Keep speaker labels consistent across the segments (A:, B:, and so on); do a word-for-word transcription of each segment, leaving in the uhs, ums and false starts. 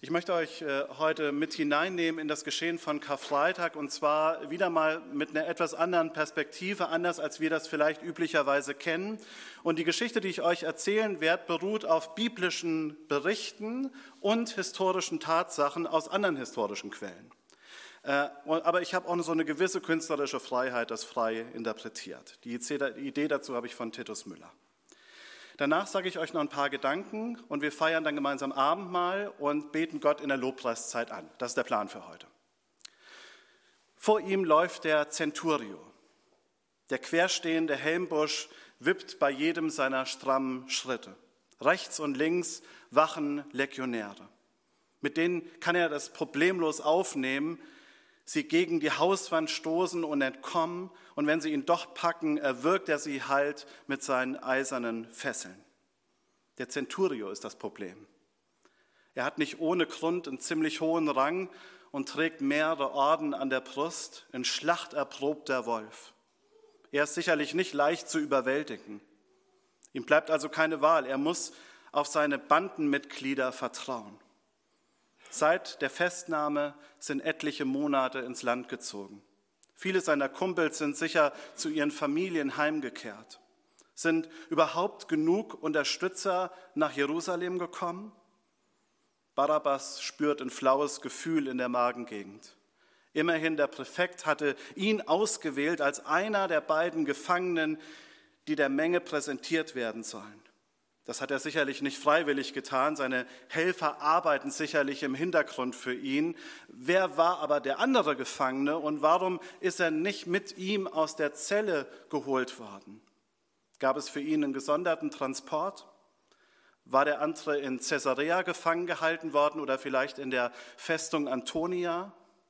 A: Ich möchte euch heute mit hineinnehmen in das Geschehen von Karfreitag und zwar wieder mal mit einer etwas anderen Perspektive, anders als wir das vielleicht üblicherweise kennen. Und die Geschichte, die ich euch erzählen werde, beruht auf biblischen Berichten und historischen Tatsachen aus anderen historischen Quellen. Aber ich habe auch so eine gewisse künstlerische Freiheit, das frei interpretiert. Die Idee dazu habe ich von Titus Müller. Danach sage ich euch noch ein paar Gedanken und wir feiern dann gemeinsam Abendmahl und beten Gott in der Lobpreiszeit an. Das ist der Plan für heute. Vor ihm läuft der Centurio. Der querstehende Helmbusch wippt bei jedem seiner strammen Schritte. Rechts und links wachen Legionäre. Mit denen kann er das problemlos aufnehmen, sie gegen die Hauswand stoßen und entkommen. Und wenn sie ihn doch packen, erwürgt er sie halt mit seinen eisernen Fesseln. Der Centurio ist das Problem. Er hat nicht ohne Grund einen ziemlich hohen Rang und trägt mehrere Orden an der Brust, ein schlachterprobter Wolf. Er ist sicherlich nicht leicht zu überwältigen. Ihm bleibt also keine Wahl. Er muss auf seine Bandenmitglieder vertrauen. Seit der Festnahme sind etliche Monate ins Land gezogen. Viele seiner Kumpels sind sicher zu ihren Familien heimgekehrt. Sind überhaupt genug Unterstützer nach Jerusalem gekommen? Barabbas spürt ein flaues Gefühl in der Magengegend. Immerhin, der Präfekt hatte ihn ausgewählt als einer der beiden Gefangenen, die der Menge präsentiert werden sollen. Das hat er sicherlich nicht freiwillig getan. Seine Helfer arbeiten sicherlich im Hintergrund für ihn. Wer war aber der andere Gefangene und warum ist er nicht mit ihm aus der Zelle geholt worden? Gab es für ihn einen gesonderten Transport? War der andere in Caesarea gefangen gehalten worden oder vielleicht in der Festung Antonia?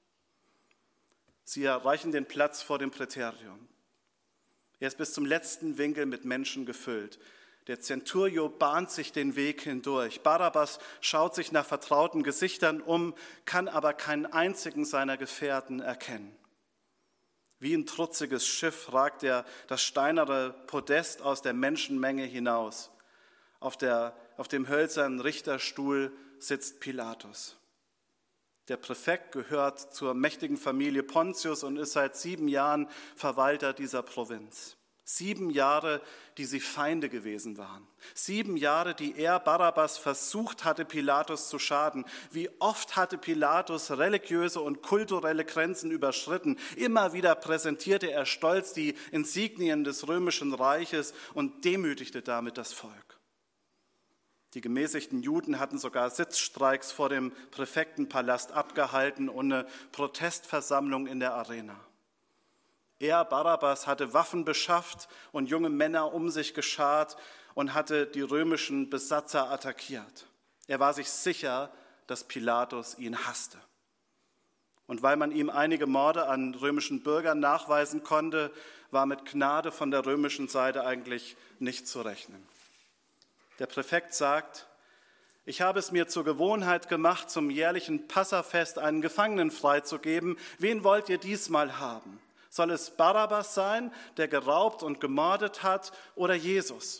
A: Sie erreichen den Platz vor dem Präterium. Er ist bis zum letzten Winkel mit Menschen gefüllt. Der Centurio bahnt sich den Weg hindurch. Barabbas schaut sich nach vertrauten Gesichtern um, kann aber keinen einzigen seiner Gefährten erkennen. Wie ein trutziges Schiff ragt er das steinerne Podest aus der Menschenmenge hinaus. Auf, der, auf dem hölzernen Richterstuhl sitzt Pilatus. Der Präfekt gehört zur mächtigen Familie Pontius und ist seit sieben Jahren Verwalter dieser Provinz. Sieben Jahre, die sie Feinde gewesen waren. Sieben Jahre, die er, Barabbas, versucht hatte, Pilatus zu schaden. Wie oft hatte Pilatus religiöse und kulturelle Grenzen überschritten. Immer wieder präsentierte er stolz die Insignien des römischen Reiches und demütigte damit das Volk. Die gemäßigten Juden hatten sogar Sitzstreiks vor dem Präfektenpalast abgehalten und eine Protestversammlung in der Arena. Er, Barabbas, hatte Waffen beschafft und junge Männer um sich geschart und hatte die römischen Besatzer attackiert. Er war sich sicher, dass Pilatus ihn hasste. Und weil man ihm einige Morde an römischen Bürgern nachweisen konnte, war mit Gnade von der römischen Seite eigentlich nicht zu rechnen. Der Präfekt sagt: Ich habe es mir zur Gewohnheit gemacht, zum jährlichen Passafest einen Gefangenen freizugeben. Wen wollt ihr diesmal haben? Soll es Barabbas sein, der geraubt und gemordet hat, oder Jesus?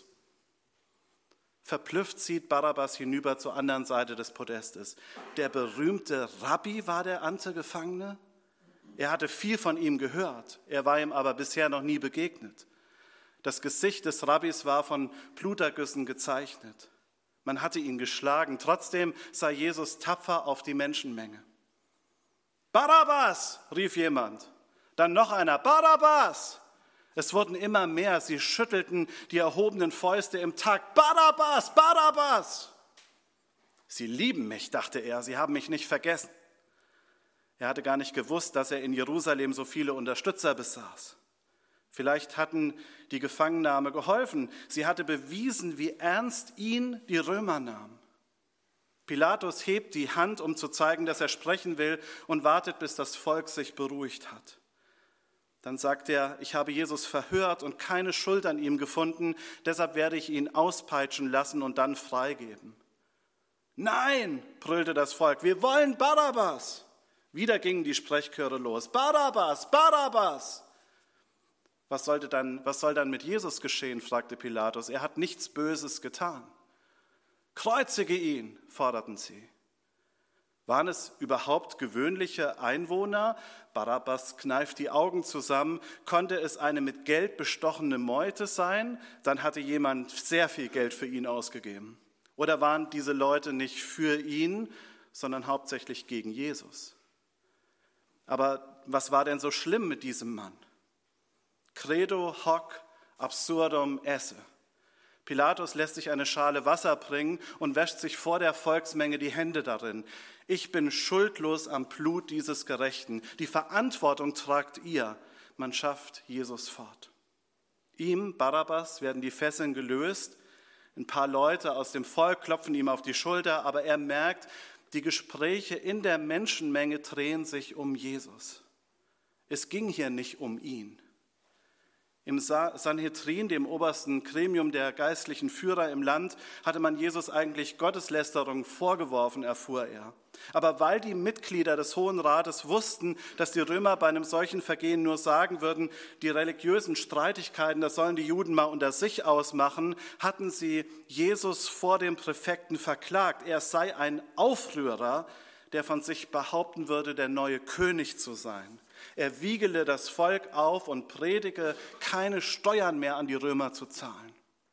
A: Verblüfft sieht Barabbas hinüber zur anderen Seite des Podestes. Der berühmte Rabbi war der Antegefangene. Er hatte viel von ihm gehört, er war ihm aber bisher noch nie begegnet. Das Gesicht des Rabbis war von Blutergüssen gezeichnet. Man hatte ihn geschlagen, trotzdem sah Jesus tapfer auf die Menschenmenge. Barabbas, rief jemand. Dann noch einer, Barabbas! Es wurden immer mehr, sie schüttelten die erhobenen Fäuste im Takt. Barabbas, Barabbas! Sie lieben mich, dachte er, sie haben mich nicht vergessen. Er hatte gar nicht gewusst, dass er in Jerusalem so viele Unterstützer besaß. Vielleicht hatten die Gefangennahme geholfen. Sie hatte bewiesen, wie ernst ihn die Römer nahmen. Pilatus hebt die Hand, um zu zeigen, dass er sprechen will, und wartet, bis das Volk sich beruhigt hat. Dann sagt er: Ich habe Jesus verhört und keine Schuld an ihm gefunden, deshalb werde ich ihn auspeitschen lassen und dann freigeben. Nein, brüllte das Volk, wir wollen Barabbas. Wieder gingen die Sprechchöre los. Barabbas, Barabbas! Was sollte dann, was soll dann mit Jesus geschehen, fragte Pilatus. Er hat nichts Böses getan. Kreuzige ihn, forderten sie. Waren es überhaupt gewöhnliche Einwohner? Barabbas kneift die Augen zusammen. Konnte es eine mit Geld bestochene Meute sein? Dann hatte jemand sehr viel Geld für ihn ausgegeben. Oder waren diese Leute nicht für ihn, sondern hauptsächlich gegen Jesus? Aber was war denn so schlimm mit diesem Mann? Credo hoc absurdum esse. Pilatus lässt sich eine Schale Wasser bringen und wäscht sich vor der Volksmenge die Hände darin. Ich bin schuldlos am Blut dieses Gerechten. Die Verantwortung tragt ihr. Man schafft Jesus fort. Ihm, Barabbas, werden die Fesseln gelöst. Ein paar Leute aus dem Volk klopfen ihm auf die Schulter, aber er merkt, die Gespräche in der Menschenmenge drehen sich um Jesus. Es ging hier nicht um ihn. Im Sanhedrin, dem obersten Gremium der geistlichen Führer im Land, hatte man Jesus eigentlich Gotteslästerung vorgeworfen, erfuhr er. Aber weil die Mitglieder des Hohen Rates wussten, dass die Römer bei einem solchen Vergehen nur sagen würden, die religiösen Streitigkeiten, das sollen die Juden mal unter sich ausmachen, hatten sie Jesus vor dem Präfekten verklagt. Er sei ein Aufrührer, der von sich behaupten würde, der neue König zu sein. Er wiegele das Volk auf und predige, keine Steuern mehr an die Römer zu zahlen.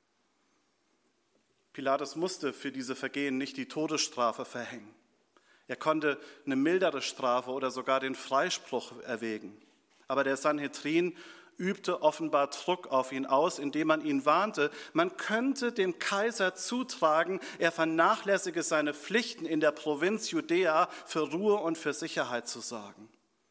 A: Pilatus musste für diese Vergehen nicht die Todesstrafe verhängen. Er konnte eine mildere Strafe oder sogar den Freispruch erwägen. Aber der Sanhedrin übte offenbar Druck auf ihn aus, indem man ihn warnte, man könnte dem Kaiser zutragen, er vernachlässige seine Pflichten in der Provinz Judäa für Ruhe und für Sicherheit zu sorgen.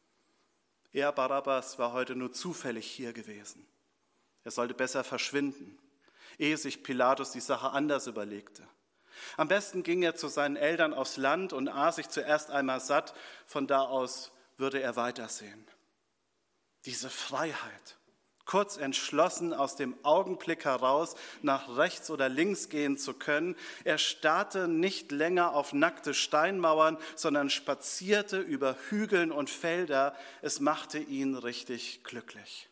A: Er, Barabbas, war heute nur zufällig hier gewesen. Er sollte besser verschwinden, ehe sich Pilatus die Sache anders überlegte. Am besten ging er zu seinen Eltern aufs Land und aß sich zuerst einmal satt, von da aus würde er weitersehen. Diese Freiheit, kurz entschlossen aus dem Augenblick heraus nach rechts oder links gehen zu können. Er starrte nicht länger auf nackte Steinmauern, sondern spazierte über Hügeln und Felder. Es machte ihn richtig glücklich.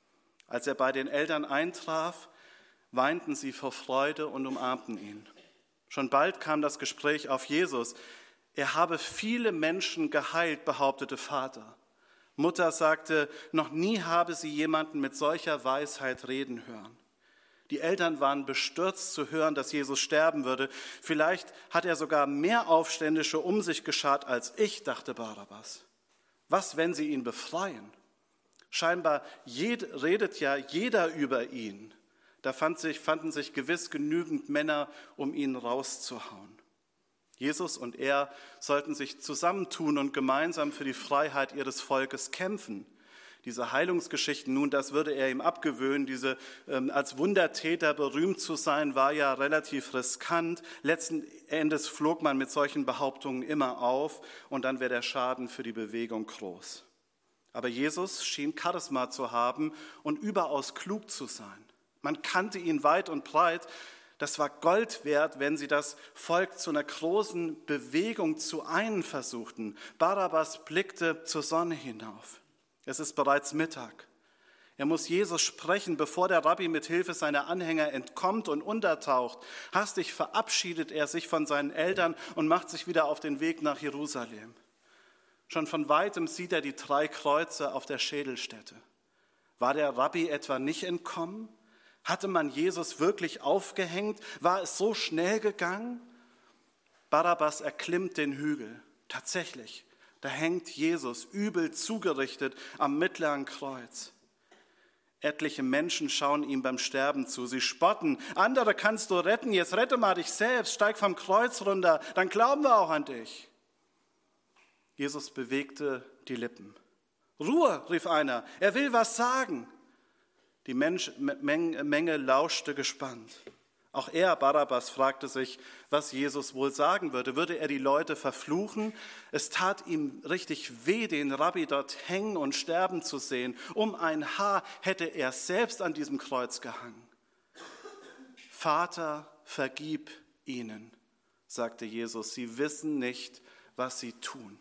A: Als er bei den Eltern eintraf, weinten sie vor Freude und umarmten ihn. Schon bald kam das Gespräch auf Jesus. Er habe viele Menschen geheilt, behauptete Vater. Mutter sagte, noch nie habe sie jemanden mit solcher Weisheit reden hören. Die Eltern waren bestürzt zu hören, dass Jesus sterben würde. Vielleicht hat er sogar mehr Aufständische um sich geschart als ich, dachte Barabbas. Was, wenn sie ihn befreien? Scheinbar jed, redet ja jeder über ihn. Da fand sich, fanden sich gewiss genügend Männer, um ihn rauszuhauen. Jesus und er sollten sich zusammentun und gemeinsam für die Freiheit ihres Volkes kämpfen. Diese Heilungsgeschichten, nun, das würde er ihm abgewöhnen. Diese ähm, als Wundertäter berühmt zu sein, war ja relativ riskant. Letzten Endes flog man mit solchen Behauptungen immer auf und dann wäre der Schaden für die Bewegung groß. Aber Jesus schien Charisma zu haben und überaus klug zu sein. Man kannte ihn weit und breit. Das war Gold wert, wenn sie das Volk zu einer großen Bewegung zu einen versuchten. Barabbas blickte zur Sonne hinauf. Es ist bereits Mittag. Er muss Jesus sprechen, bevor der Rabbi mit Hilfe seiner Anhänger entkommt und untertaucht. Hastig verabschiedet er sich von seinen Eltern und macht sich wieder auf den Weg nach Jerusalem. Schon von weitem sieht er die drei Kreuze auf der Schädelstätte. War der Rabbi etwa nicht entkommen? Hatte man Jesus wirklich aufgehängt? War es so schnell gegangen? Barabbas erklimmt den Hügel. Tatsächlich, da hängt Jesus übel zugerichtet am mittleren Kreuz. Etliche Menschen schauen ihm beim Sterben zu. Sie spotten. Andere kannst du retten. Jetzt rette mal dich selbst. Steig vom Kreuz runter. Dann glauben wir auch an dich. Jesus bewegte die Lippen. Ruhe, rief einer. Er will was sagen. Die Mensch, Menge, Menge lauschte gespannt. Auch er, Barabbas, fragte sich, was Jesus wohl sagen würde. Würde er die Leute verfluchen? Es tat ihm richtig weh, den Rabbi dort hängen und sterben zu sehen. Um ein Haar hätte er selbst an diesem Kreuz gehangen. Vater, vergib ihnen, sagte Jesus. Sie wissen nicht, was sie tun.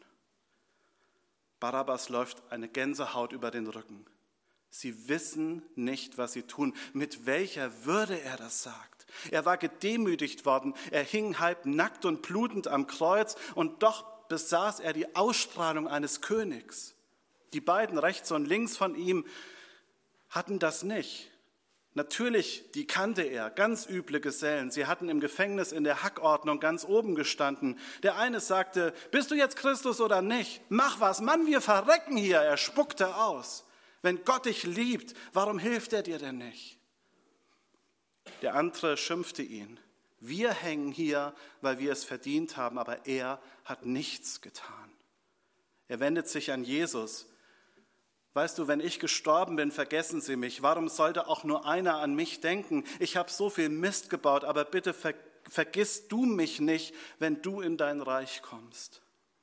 A: Barabbas läuft eine Gänsehaut über den Rücken. Sie wissen nicht, was sie tun. Mit welcher Würde er das sagt. Er war gedemütigt worden. Er hing halb nackt und blutend am Kreuz und doch besaß er die Ausstrahlung eines Königs. Die beiden rechts und links von ihm hatten das nicht. Natürlich, die kannte er, ganz üble Gesellen. Sie hatten im Gefängnis in der Hackordnung ganz oben gestanden. Der eine sagte, bist du jetzt Christus oder nicht? Mach was, Mann, wir verrecken hier. Er spuckte aus. Wenn Gott dich liebt, warum hilft er dir denn nicht? Der andere schimpfte ihn. Wir hängen hier, weil wir es verdient haben, aber er hat nichts getan. Er wendet sich an Jesus. Weißt du, wenn ich gestorben bin, vergessen Sie mich. Warum sollte auch nur einer an mich denken? Ich habe so viel Mist gebaut, aber bitte ver- vergiss du mich nicht, wenn du in dein Reich kommst.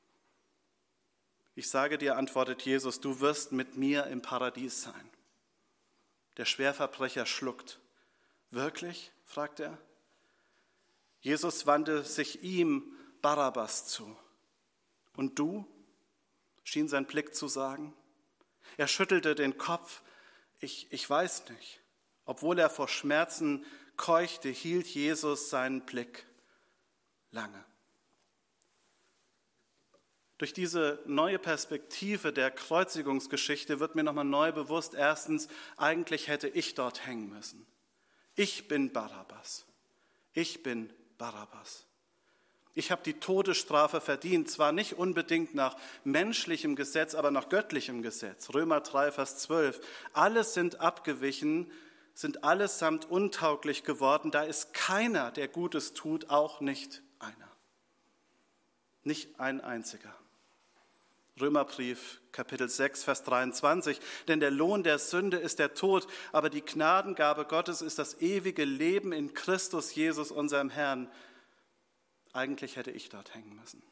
A: Ich sage dir, antwortet Jesus, du wirst mit mir im Paradies sein. Der Schwerverbrecher schluckt. Wirklich? Fragt er. Jesus wandte sich ihm, Barabbas, zu. Und du? Schien sein Blick zu sagen. Er schüttelte den Kopf. Ich, ich weiß nicht. Obwohl er vor Schmerzen keuchte, hielt Jesus seinen Blick lange. Durch diese neue Perspektive der Kreuzigungsgeschichte wird mir nochmal neu bewusst, erstens, eigentlich hätte ich dort hängen müssen. Ich bin Barabbas. Ich bin Barabbas. Ich habe die Todesstrafe verdient, zwar nicht unbedingt nach menschlichem Gesetz, aber nach göttlichem Gesetz. Römer drei, Vers zwölf. Alle sind abgewichen, sind allesamt untauglich geworden. Da ist keiner, der Gutes tut, auch nicht einer. Nicht ein einziger. Römerbrief, Kapitel sechs, Vers dreiundzwanzig. Denn der Lohn der Sünde ist der Tod, aber die Gnadengabe Gottes ist das ewige Leben in Christus Jesus, unserem Herrn. Eigentlich hätte ich dort hängen müssen.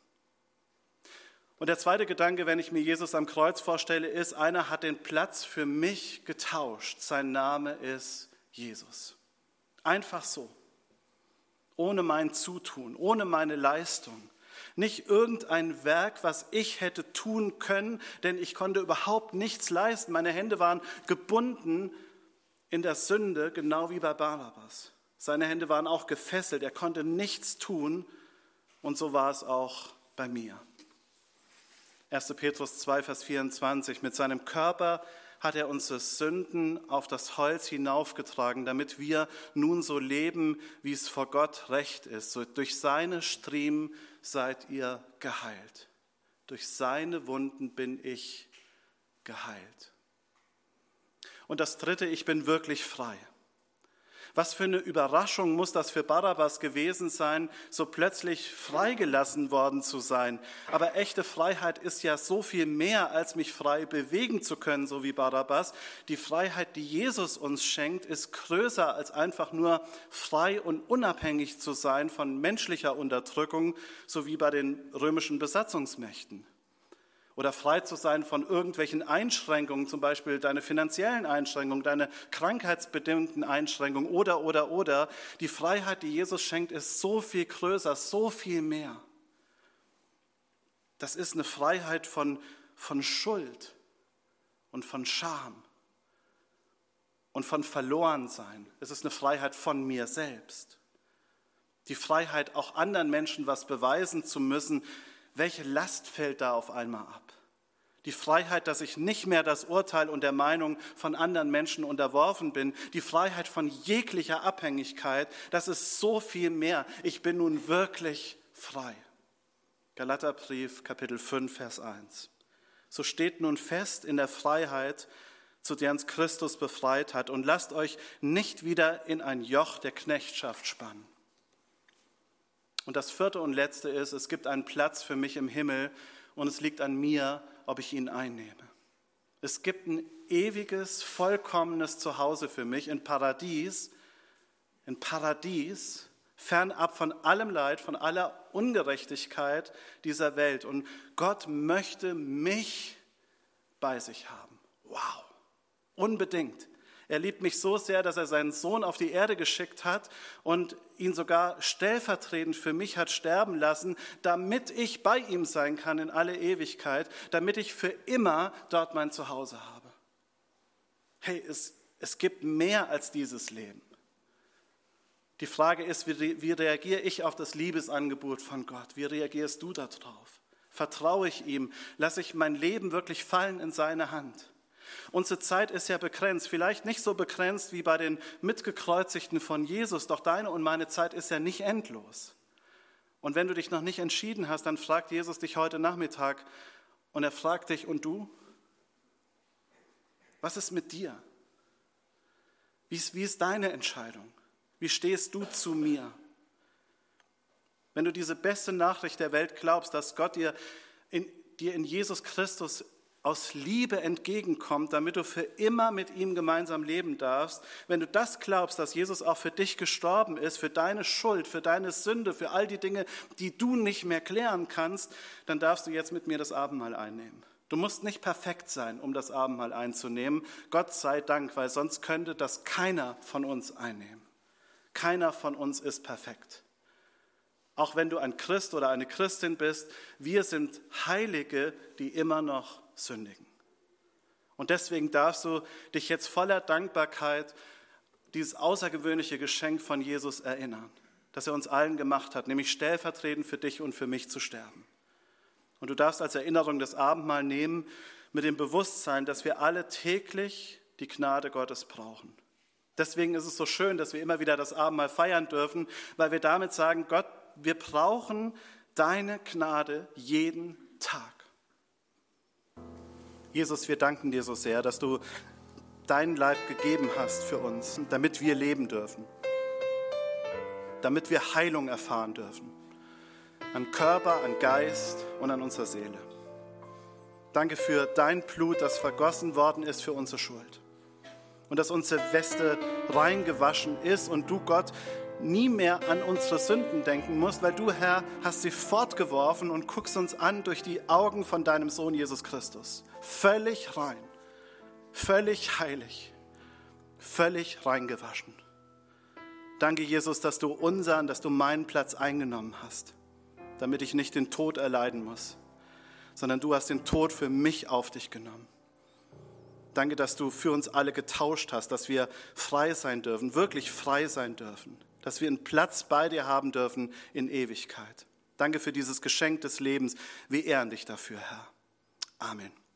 A: Und der zweite Gedanke, wenn ich mir Jesus am Kreuz vorstelle, ist, einer hat den Platz für mich getauscht. Sein Name ist Jesus. Einfach so. Ohne mein Zutun, ohne meine Leistung. Nicht irgendein Werk, was ich hätte tun können, denn ich konnte überhaupt nichts leisten. Meine Hände waren gebunden in der Sünde, genau wie bei Barabbas. Seine Hände waren auch gefesselt, er konnte nichts tun. Und so war es auch bei mir. erster Petrus zwei, Vers vierundzwanzig. Mit seinem Körper hat er unsere Sünden auf das Holz hinaufgetragen, damit wir nun so leben, wie es vor Gott recht ist. So durch seine Striemen seid ihr geheilt. Durch seine Wunden bin ich geheilt. Und das Dritte, ich bin wirklich frei. Was für eine Überraschung muss das für Barabbas gewesen sein, so plötzlich freigelassen worden zu sein. Aber echte Freiheit ist ja so viel mehr, als mich frei bewegen zu können, so wie Barabbas. Die Freiheit, die Jesus uns schenkt, ist größer als einfach nur frei und unabhängig zu sein von menschlicher Unterdrückung, so wie bei den römischen Besatzungsmächten. Oder frei zu sein von irgendwelchen Einschränkungen, zum Beispiel deine finanziellen Einschränkungen, deine krankheitsbedingten Einschränkungen oder, oder, oder. Die Freiheit, die Jesus schenkt, ist so viel größer, so viel mehr. Das ist eine Freiheit von, von Schuld und von Scham und von Verlorensein. Es ist eine Freiheit von mir selbst. Die Freiheit, auch anderen Menschen was beweisen zu müssen. Welche Last fällt da auf einmal ab? Die Freiheit, dass ich nicht mehr das Urteil und der Meinung von anderen Menschen unterworfen bin. Die Freiheit von jeglicher Abhängigkeit, das ist so viel mehr. Ich bin nun wirklich frei. Galaterbrief, Kapitel fünf, Vers eins. So steht nun fest in der Freiheit, zu der uns Christus befreit hat, und lasst euch nicht wieder in ein Joch der Knechtschaft spannen. Und das vierte und letzte ist, es gibt einen Platz für mich im Himmel und es liegt an mir, ob ich ihn einnehme. Es gibt ein ewiges, vollkommenes Zuhause für mich in Paradies, in Paradies, fernab von allem Leid, von aller Ungerechtigkeit dieser Welt. Und Gott möchte mich bei sich haben. Wow, unbedingt. Er liebt mich so sehr, dass er seinen Sohn auf die Erde geschickt hat und ihn sogar stellvertretend für mich hat sterben lassen, damit ich bei ihm sein kann in alle Ewigkeit, damit ich für immer dort mein Zuhause habe. Hey, es, es gibt mehr als dieses Leben. Die Frage ist, wie, wie reagiere ich auf das Liebesangebot von Gott? Wie reagierst du darauf? Vertraue ich ihm? Lasse ich mein Leben wirklich fallen in seine Hand? Unsere Zeit ist ja begrenzt, vielleicht nicht so begrenzt wie bei den Mitgekreuzigten von Jesus, doch deine und meine Zeit ist ja nicht endlos. Und wenn du dich noch nicht entschieden hast, dann fragt Jesus dich heute Nachmittag und er fragt dich, und du? Was ist mit dir? Wie ist, wie ist deine Entscheidung? Wie stehst du zu mir? Wenn du diese beste Nachricht der Welt glaubst, dass Gott dir in, dir in Jesus Christus aus Liebe entgegenkommt, damit du für immer mit ihm gemeinsam leben darfst, wenn du das glaubst, dass Jesus auch für dich gestorben ist, für deine Schuld, für deine Sünde, für all die Dinge, die du nicht mehr klären kannst, dann darfst du jetzt mit mir das Abendmahl einnehmen. Du musst nicht perfekt sein, um das Abendmahl einzunehmen. Gott sei Dank, weil sonst könnte das keiner von uns einnehmen. Keiner von uns ist perfekt. Auch wenn du ein Christ oder eine Christin bist, wir sind Heilige, die immer noch sündigen. Und deswegen darfst du dich jetzt voller Dankbarkeit dieses außergewöhnliche Geschenk von Jesus erinnern, das er uns allen gemacht hat, nämlich stellvertretend für dich und für mich zu sterben. Und du darfst als Erinnerung das Abendmahl nehmen mit dem Bewusstsein, dass wir alle täglich die Gnade Gottes brauchen. Deswegen ist es so schön, dass wir immer wieder das Abendmahl feiern dürfen, weil wir damit sagen, Gott, wir brauchen deine Gnade jeden Tag. Jesus, wir danken dir so sehr, dass du deinen Leib gegeben hast für uns, damit wir leben dürfen, damit wir Heilung erfahren dürfen, an Körper, an Geist und an unserer Seele. Danke für dein Blut, das vergossen worden ist für unsere Schuld und dass unsere Weste reingewaschen ist und du, Gott, nie mehr an unsere Sünden denken musst, weil du, Herr, hast sie fortgeworfen und guckst uns an durch die Augen von deinem Sohn Jesus Christus. Völlig rein, völlig heilig, völlig reingewaschen. Danke, Jesus, dass du unseren, dass du meinen Platz eingenommen hast, damit ich nicht den Tod erleiden muss, sondern du hast den Tod für mich auf dich genommen. Danke, dass du für uns alle getauscht hast, dass wir frei sein dürfen, wirklich frei sein dürfen, dass wir einen Platz bei dir haben dürfen in Ewigkeit. Danke für dieses Geschenk des Lebens. Wir ehren dich dafür, Herr. Amen.